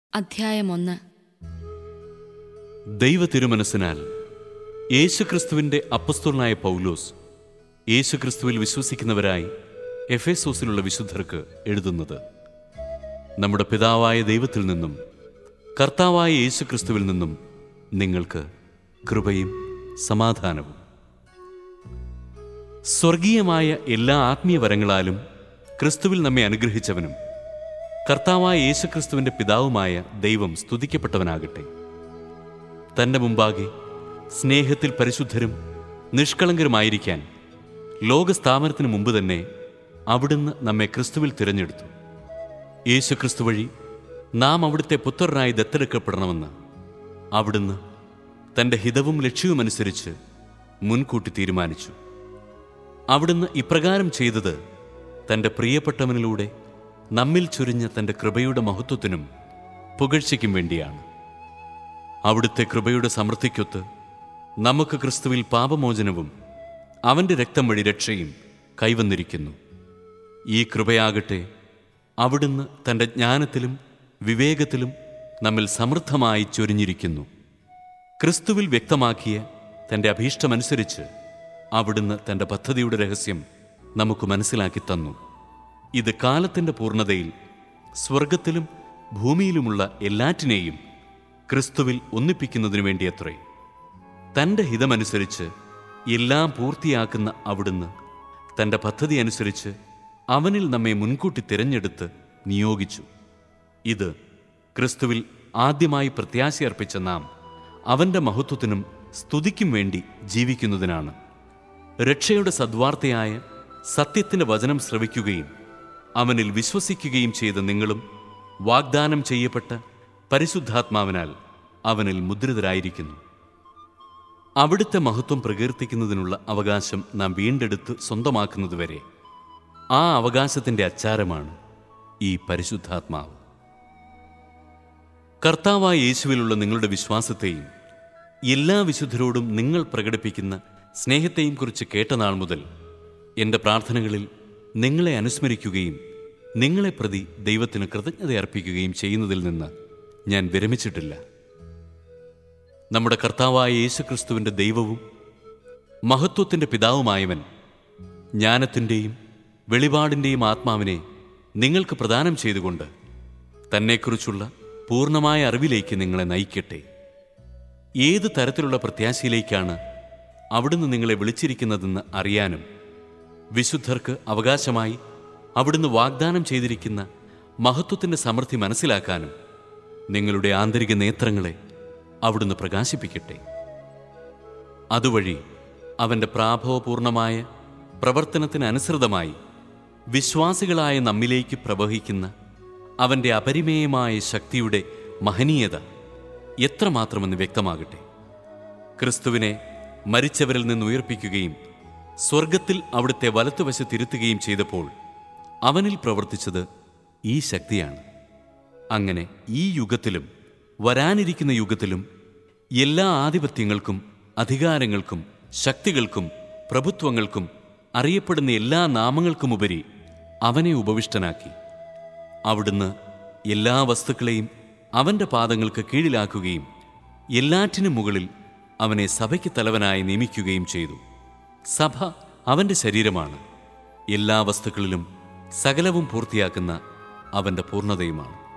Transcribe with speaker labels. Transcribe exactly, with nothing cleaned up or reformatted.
Speaker 1: അധ്യായം ഒന്ന്.
Speaker 2: ദൈവ തിരുമനസ്സിനാൽ യേശുക്രിസ്തുവിൻ്റെ അപ്പസ്തോലനായ പൗലോസ് യേശുക്രിസ്തുവിൽ വിശ്വസിക്കുന്നവരായി എഫേസോസിലുള്ള വിശുദ്ധർക്ക് എഴുതുന്നത്, നമ്മുടെ പിതാവായ ദൈവത്തിൽ നിന്നും കർത്താവായ യേശുക്രിസ്തുവിൽ നിന്നും നിങ്ങൾക്ക് കൃപയും സമാധാനവും. സ്വർഗീയമായ എല്ലാ ആത്മീയ വരങ്ങളാലും ക്രിസ്തുവിൽ നമ്മെ അനുഗ്രഹിച്ചവനും കർത്താവായ യേശുക്രിസ്തുവിൻ്റെ പിതാവുമായ ദൈവം സ്തുതിക്കപ്പെട്ടവനാകട്ടെ. തൻ്റെ മുമ്പാകെ സ്നേഹത്തിൽ പരിശുദ്ധരും നിഷ്കളങ്കരുമായിരിക്കാൻ ലോകസ്ഥാപനത്തിന് മുമ്പ് തന്നെ അവിടുന്ന് നമ്മെ ക്രിസ്തുവിൽ തിരഞ്ഞെടുത്തു. യേശുക്രിസ്തു വഴി നാം അവിടുത്തെ പുത്രനായി ദത്തെടുക്കപ്പെടണമെന്ന് അവിടുന്ന് തൻ്റെ ഹിതവും ലക്ഷ്യവുമനുസരിച്ച് മുൻകൂട്ടി തീരുമാനിച്ചു. അവിടുന്ന് ഇപ്രകാരം ചെയ്തത് തൻ്റെ പ്രിയപ്പെട്ടവനിലൂടെ നമ്മിൽ ചൊരിഞ്ഞ തൻ്റെ കൃപയുടെ മഹത്വത്തിനും പുകഴ്ചയ്ക്കും വേണ്ടിയാണ്. അവിടുത്തെ കൃപയുടെ സമൃദ്ധിക്കൊത്ത് നമുക്ക് ക്രിസ്തുവിൽ പാപമോചനവും അവൻ്റെ രക്തം വഴി രക്ഷയും കൈവന്നിരിക്കുന്നു. ഈ കൃപയാകട്ടെ അവിടുന്ന് തൻ്റെ ജ്ഞാനത്തിലും വിവേകത്തിലും നമ്മിൽ സമൃദ്ധമായി ചൊരിഞ്ഞിരിക്കുന്നു. ക്രിസ്തുവിൽ വ്യക്തമാക്കിയ തൻ്റെ അഭീഷ്ടമനുസരിച്ച് അവിടുന്ന് തൻ്റെ പദ്ധതിയുടെ രഹസ്യം നമുക്ക് മനസ്സിലാക്കി തന്നു. ഇത് കാലത്തിൻ്റെ പൂർണ്ണതയിൽ സ്വർഗത്തിലും ഭൂമിയിലുമുള്ള എല്ലാറ്റിനെയും ക്രിസ്തുവിൽ ഒന്നിപ്പിക്കുന്നതിനു വേണ്ടിയത്രേ. തൻ്റെ ഹിതമനുസരിച്ച് എല്ലാം പൂർത്തിയാക്കുന്ന അവിടുന്ന് തൻ്റെ പദ്ധതി അനുസരിച്ച് അവനിൽ നമ്മെ മുൻകൂട്ടി തിരഞ്ഞെടുത്ത് നിയോഗിച്ചു. ഇത് ക്രിസ്തുവിൽ ആദ്യമായി പ്രത്യാശയർപ്പിച്ച നാം അവൻ്റെ മഹത്വത്തിനും സ്തുതിക്കും വേണ്ടി ജീവിക്കുന്നതിനാണ്. രക്ഷയുടെ സദ്വാർത്തയായ സത്യത്തിൻ്റെ വചനം ശ്രവിക്കുകയും അവനിൽ വിശ്വസിക്കുകയും ചെയ്ത നിങ്ങളും വാഗ്ദാനം ചെയ്യപ്പെട്ട പരിശുദ്ധാത്മാവിനാൽ അവനിൽ മുദ്രിതരായിരിക്കുന്നു. അവിടുത്തെ മഹത്വം പ്രകീർത്തിക്കുന്നതിനുള്ള അവകാശം നാം വീണ്ടെടുത്ത് സ്വന്തമാക്കുന്നതുവരെ ആ അവകാശത്തിൻ്റെ അച്ചാരമാണ് ഈ പരിശുദ്ധാത്മാവ്. കർത്താവായ യേശുവിലുള്ള നിങ്ങളുടെ വിശ്വാസത്തെയും എല്ലാ വിശുദ്ധരോടും നിങ്ങൾ പ്രകടിപ്പിക്കുന്ന സ്നേഹത്തെയും കുറിച്ച് കേട്ട നാൾ മുതൽ എൻ്റെ പ്രാർത്ഥനകളിൽ നിങ്ങളെ അനുസ്മരിക്കുകയും നിങ്ങളെ പ്രതി ദൈവത്തിന് കൃതജ്ഞത അർപ്പിക്കുകയും ചെയ്യുന്നതിൽ നിന്ന് ഞാൻ വിരമിച്ചിട്ടില്ല. നമ്മുടെ കർത്താവായ യേശുക്രിസ്തുവിൻ്റെ ദൈവവും മഹത്വത്തിൻ്റെ പിതാവുമായവൻ ജ്ഞാനത്തിൻ്റെയും വെളിപാടിൻ്റെയും ആത്മാവിനെ നിങ്ങൾക്ക് പ്രദാനം ചെയ്തുകൊണ്ട് തന്നെക്കുറിച്ചുള്ള പൂർണ്ണമായ അറിവിലേക്ക് നിങ്ങളെ നയിക്കട്ടെ. ഏത് തരത്തിലുള്ള പ്രത്യാശയിലേക്കാണ് അവിടുന്ന് നിങ്ങളെ വിളിച്ചിരിക്കുന്നതെന്ന് അറിയാനും വിശുദ്ധർക്ക് അവകാശമായി അവിടുന്ന് വാഗ്ദാനം ചെയ്തിരിക്കുന്ന മഹത്വത്തിൻ്റെ സമൃദ്ധി മനസ്സിലാക്കാനും നിങ്ങളുടെ ആന്തരിക നേത്രങ്ങളെ അവിടുന്ന് പ്രകാശിപ്പിക്കട്ടെ. അതുവഴി അവൻ്റെ പ്രാഭവപൂർണമായ പ്രവർത്തനത്തിന് അനുസൃതമായി വിശ്വാസികളായ നമ്മിലേക്ക് പ്രവഹിക്കുന്ന അവൻ്റെ അപരിമേയമായ ശക്തിയുടെ മഹനീയത എത്രമാത്രമെന്ന് വ്യക്തമാകട്ടെ. ക്രിസ്തുവിനെ മരിച്ചവരിൽ നിന്ന് ഉയർപ്പിക്കുകയും സ്വർഗത്തിൽ അവിടുത്തെ വലത്തുവശത്തിരുത്തുകയും ചെയ്തപ്പോൾ അവനിൽ പ്രവർത്തിച്ചത് ഈ ശക്തിയാണ്. അങ്ങനെ ഈ യുഗത്തിലും വരാനിരിക്കുന്ന യുഗത്തിലും എല്ലാ ആധിപത്യങ്ങൾക്കും അധികാരങ്ങൾക്കും ശക്തികൾക്കും പ്രഭുത്വങ്ങൾക്കും അറിയപ്പെടുന്ന എല്ലാ നാമങ്ങൾക്കുമുപരി അവനെ ഉപവിഷ്ടനാക്കി. അവിടുന്ന് എല്ലാ വസ്തുക്കളെയും അവൻ്റെ പാദങ്ങൾക്ക് കീഴിലാക്കുകയും എല്ലാറ്റിനും മുകളിൽ അവനെ സഭയ്ക്ക് തലവനായി നിയമിക്കുകയും ചെയ്തു. സഭ അവൻ്റെ ശരീരമാണ്. എല്ലാ വസ്തുക്കളിലും സകലവും പൂർത്തിയാക്കുന്ന അവൻ്റെ പൂർണ്ണതയുമാണ്.